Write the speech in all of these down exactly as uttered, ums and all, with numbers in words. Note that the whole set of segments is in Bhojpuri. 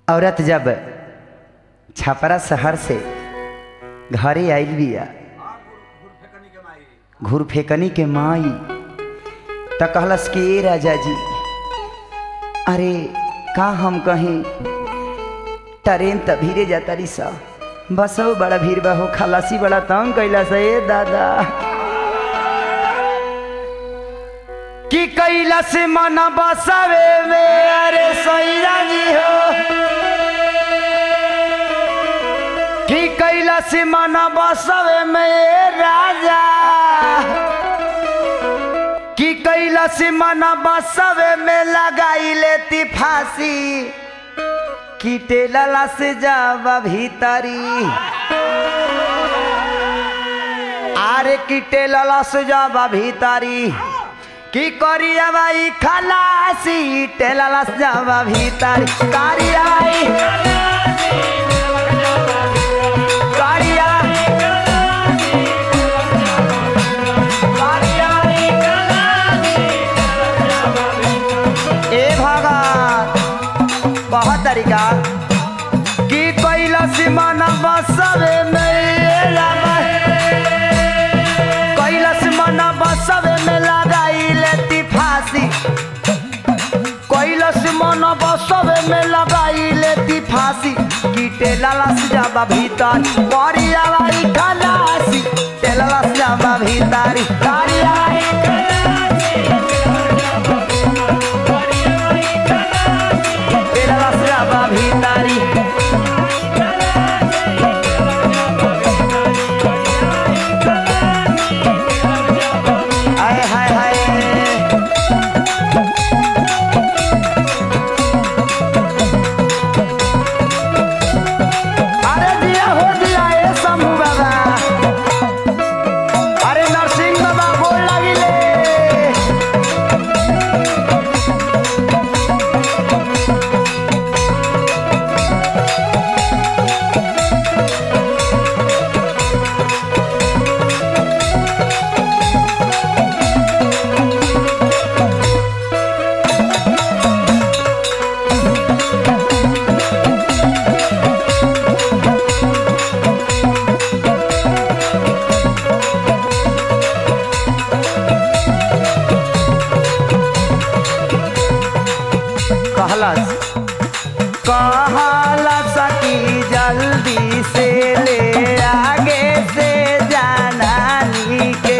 औरत जब छपरा शहर से घरे आइल बिया घूर फेकनी के माई त कहलस कि ए राजा जी अरे का हम कहीं ट्रेन त भीरे जाता रही सा बसो बड़ा भीड़ बा हो खलासी बड़ा तंग कैला से ए दादा कि कैला से मना बसावे में अरे सैया जी हो कि कैला से मना बसावे में राजा कि कैला से मना बसावे में लगाई लेती फांसी कि टेला से जावा भीतरी आरे कि टेला से जावा भीतरी की करिया भाई खलासी टेला से जावा भीतरी करिया भाई करिया ए भगत बहुत तरीका की कैला सीमाना बसवे कैला सीमाना बसवे में लगाई लेती फांसी कैला सीमाना बसवे में लगाई लेती फांसी की टेला से जावा भीतर करिया भाई खलासी टेला से जावा भीतरी करिया भीतरी हाय हाय हाय अरे दिया हो दिया ए शंभू बाबा अरे नरसिंह बाबा बोल लगिले कहलस कि जल्दी से ले आगे से जाना नी के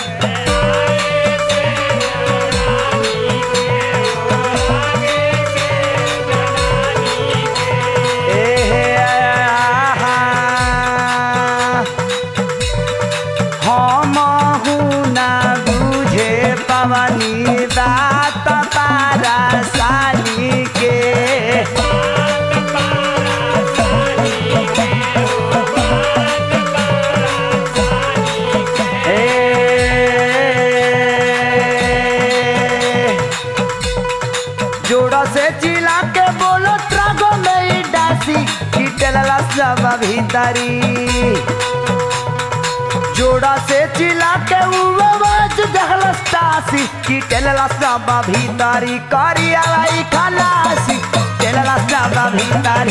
हम ना बुझे पवनी बात पारा साली के जोड़ा से चिल्ला के बोलो ट्रगो में डासी की टेला जावा भीतरी जोड़ा से चिल्ला के उवाज जहलस तासी की टेला जावा भीतरी करिया भाई खलासी टेला जावा भीतरी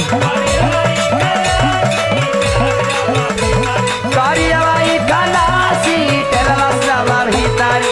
करिया भाई खलासी टेला जावा भीतरी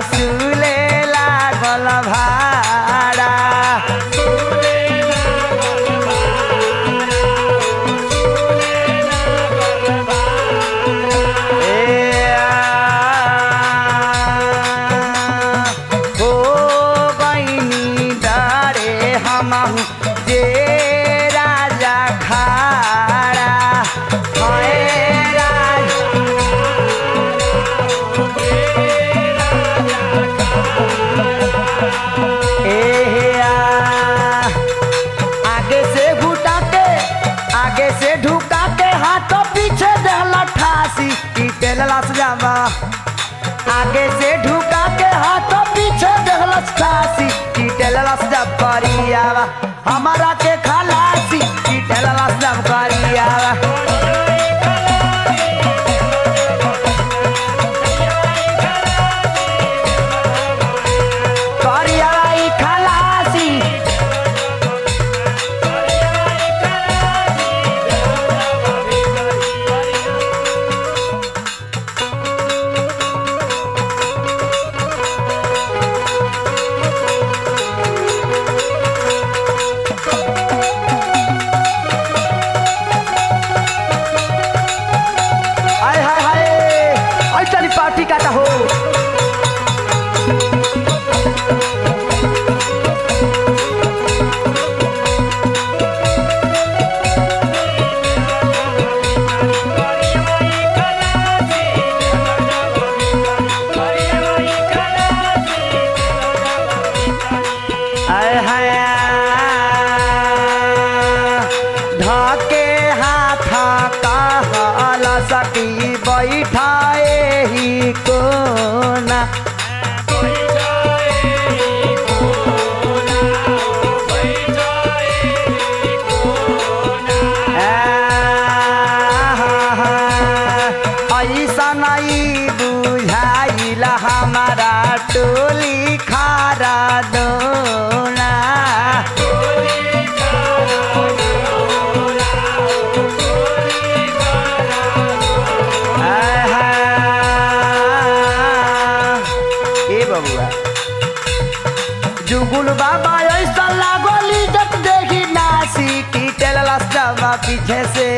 सुले लागल भाड़ा हूँ जे राजा खाड़ा हाय राजा ए आ, आगे से घुटा के आगे से ढुका के हाथों पीछे देहला ठासी ई टेलला सजावा आगे से ढुका के हाथों पीछे देहला ठासी ई टेलला सजाव करियावा हमारा के खलासी ई टेलला सजाव करियावा करियावा ई खलासी हाय हाय हाय आई चली पार्टी काटा हो हाय हाय ढाके हाथा कहला सकी बैठाए ही कोना ऐसा नहीं बुझाइला हमारा टोली खारा दोना ए बबुआ जुगुल बाबा ऐसा लागोली जब देखी नासी की टेलला सजावा पीछे से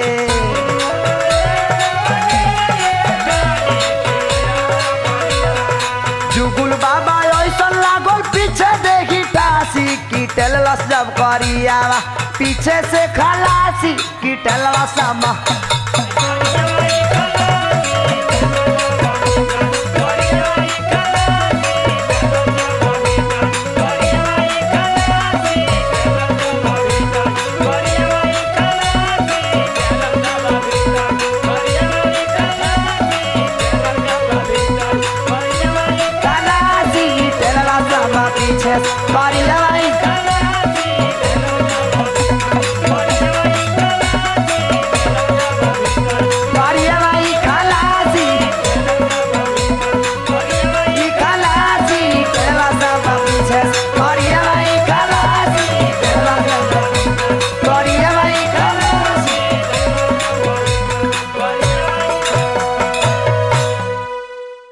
जुगुल बाबा ऐसा लागोल पीछे देखी टासी की टेलला सजाव करियावा पीछे से खलासी की टेलला समा खलासी की टेलला समा पीछे से करियावा